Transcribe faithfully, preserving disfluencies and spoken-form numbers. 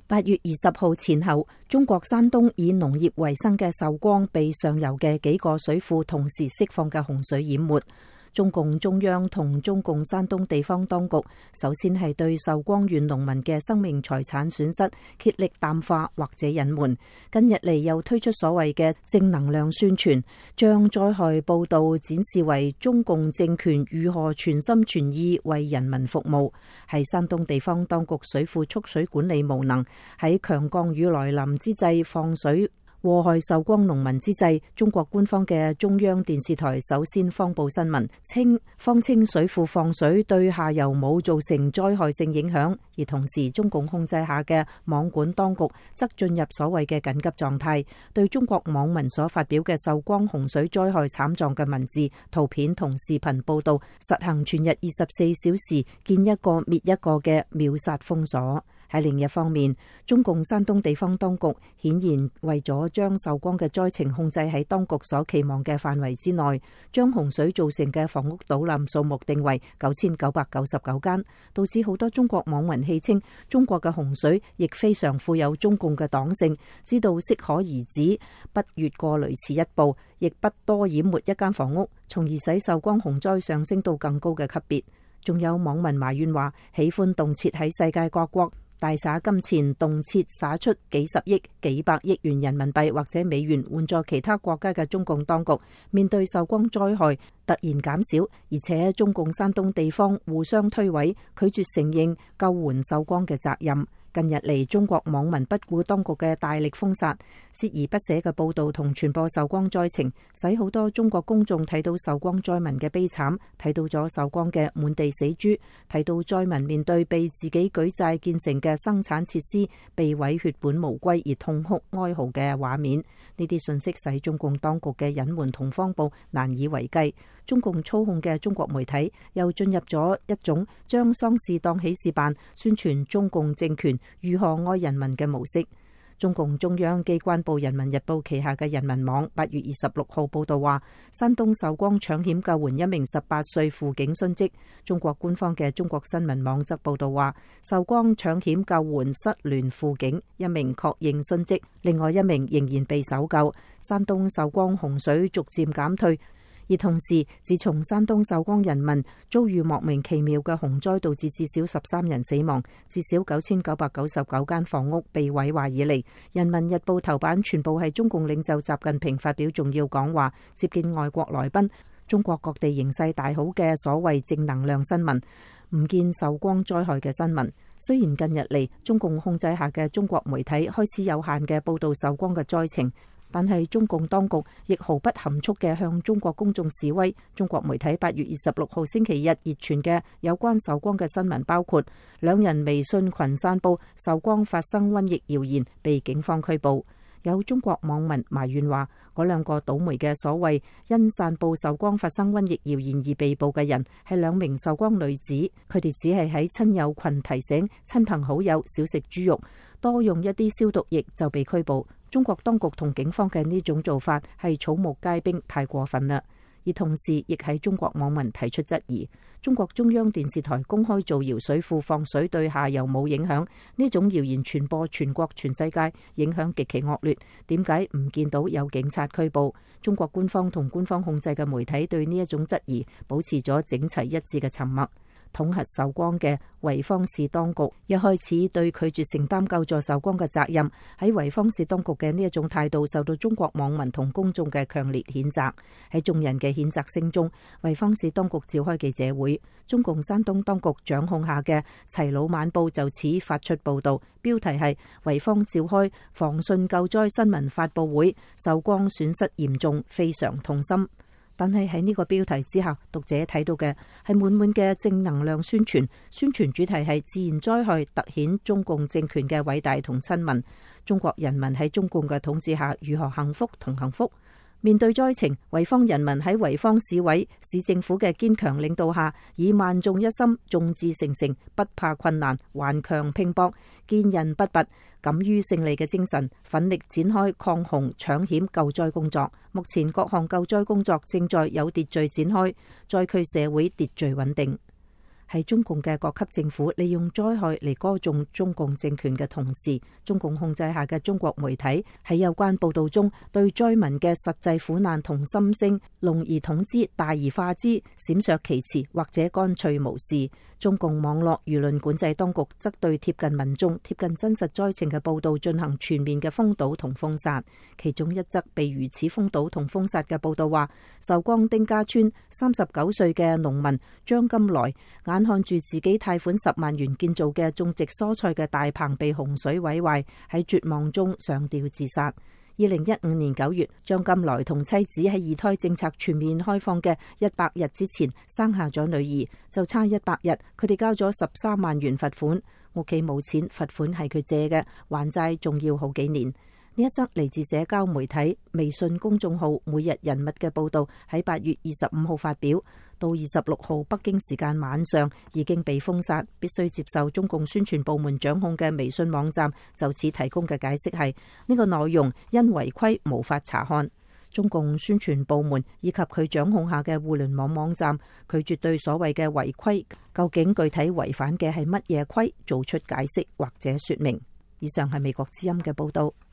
八月二十號前後，中國山東以農業為生嘅壽光被上游嘅幾個水庫同時釋放嘅洪水淹沒。中共中央同中共山東地方當局首先係對壽光縣農民嘅生命財產損失竭力淡化或者隱瞞，近日嚟又推出所謂嘅正能量宣傳，將災害報道展示為中共政權如何全心全意為人民服務。係山東地方當局水庫蓄水管理無能，喺強降雨來臨之際放水禍害壽光農民之際，中國官方嘅中央電視台首先放報新聞，稱方稱水庫放水對下游冇造成災害性影響，而同時中共控制下嘅網管當局則進入所謂嘅緊急狀態，對中國網民所發表嘅壽光洪水災害慘狀嘅文字、圖片同視頻報道，實行全日二十四小時見一個滅一個嘅秒殺封鎖。喺另一方面，中共山東地方當局顯然為咗將壽光嘅災情控制喺當局所期望嘅範圍之內，將洪水造成嘅房屋倒冧數目定為九千九百九十九間，導致好多中國網民戲稱中國嘅洪水亦非常富有中共嘅黨性，知道適可而止，不越過雷池一步，亦不多淹沒一間房屋，從而使壽光洪災上升到更高嘅級別。仲有網民埋怨話，喜歡動輒喺世界各國大灑金錢，動輒灑出幾十億、幾百億元人民幣或者美元援助其他國家嘅中共當局，面對壽光災害突然減少，而且中共山東地方互相推諉，拒絕承認救援壽光嘅責任。近日嚟，中國網民不顧當局嘅大力封殺，鍥而不捨嘅報道同傳播壽光災情，使好多中國公眾睇到壽光災民嘅悲慘，睇到咗壽光嘅滿地死豬，睇到災民面對被自己舉債建成嘅生產設施被毀血本無歸而痛哭哀嚎嘅畫面。呢啲信息使中共當局嘅隱瞞同謊報難以為繼。中共操控嘅中國媒體又進入咗一種將喪事當喜事辦，宣傳中共政權如何愛人民嘅模式。中共中央機關報人民日報旗下嘅人民網八月二十六號報道話，山東壽光搶險救援一名十八歲輔警殉職。中國官方嘅中國新聞網則報道話，壽光搶險救援失聯輔警一名確認殉職，另外一名仍然被搜救。山東壽光洪水逐漸減退。而同時，自從山東壽光人民遭遇莫名其妙嘅洪災，導致至少十三人死亡，至少九千九百九十九間房屋被毀壞以嚟，人民日報頭版全部係中共領袖習近平發表重要講話、接見外國來賓、中國各地形勢大好嘅所謂正能量新聞，唔見壽光災害嘅新聞。雖然近日嚟，中共控制下嘅中國媒體開始有限嘅報道壽光嘅災情，但係中共當局亦毫不含蓄嘅向中國公眾示威。中國媒體八月二十六號星期日熱傳嘅有關壽光嘅新聞，包括兩人微信群散布壽光發生瘟疫謠言，被警方拘捕。有中國網民埋怨話，嗰兩個倒霉嘅所謂因散布壽光發生瘟疫謠言而被捕嘅人係兩名壽光女子，佢哋只係喺親友群提醒親朋好友少食豬肉，多用一啲消毒液就被拘捕。中國當局同警方嘅呢種做法係草木皆兵，太過分啦。而同時亦喺中國網民提出質疑，中國中央電視台公開造謠水庫放水對下游冇影響，呢種謠言傳播全國全世界，影響極其惡劣，點解唔見到有警察拘捕？中國官方同官方控制嘅媒體對呢一種質疑保持咗整齊一致嘅沉默。統合壽光嘅濰坊市當局一開始對拒絕承擔救助壽光嘅責任，喺濰坊市當局嘅呢一種態度受到中國網民同公眾嘅強烈譴責。喺眾人嘅譴責聲中，濰坊市當局召開記者會，中共山東當局掌控下嘅齊魯晚報就此發出報道，標題係濰坊召開防汛救災新聞發佈會，壽光損失嚴重，非常痛心。但係喺呢個標題之下，讀者睇到嘅係滿滿嘅正能量宣傳，宣傳主題係自然災害凸顯中共政權嘅偉大同親民，中國人民喺中共嘅統治下如何幸福同幸福。面對災情，濰坊人民喺濰坊市委、市政府嘅堅強領導下，以萬眾一心、眾志成城、不怕困難、頑強拼搏、堅韌不拔、敢於勝利嘅精神，奮力展開抗洪搶險救災工作。目前各項救災工作正在有秩序展開，災區社會秩序穩定。 係中共嘅各級政府利用災害嚟歌頌中共政權嘅同時，中共控制下嘅中國媒體喺有關報道中對災民嘅實際苦難同心聲濃而統之、大而化之、閃爍其詞或者乾脆無視。中共網絡輿論管制當局則對貼近民眾、貼近真實災情嘅報道進行全面嘅封堵同封殺。其中一則被如此封堵同封殺嘅報道話，壽光丁家村三十九歲嘅農民張金來眼看住自己貸款十萬元建造嘅種植蔬菜嘅大棚被洪水毀壞，喺絕望中上吊自殺。二零一五年九月，張金來同妻子喺二胎政策全面開放嘅一百日之前生下咗女兒，就差一百日，佢哋交咗十三萬元罰款。屋企冇錢，罰款係佢借嘅，還債仲要好幾年。呢一則嚟自社交媒體微信公眾號每日人物嘅報道喺八月二十五號發表，到二十六號北京時間晚上已經被封殺，必須接受中共宣傳部門掌控嘅微信網站就此提供嘅解釋係呢個內容因違規無法查看。中共宣傳部門以及佢掌控下嘅互聯網網站拒絕對所謂嘅違規究竟具體違反嘅係乜嘢規做出解釋或者說明。以上係美國之音嘅報道。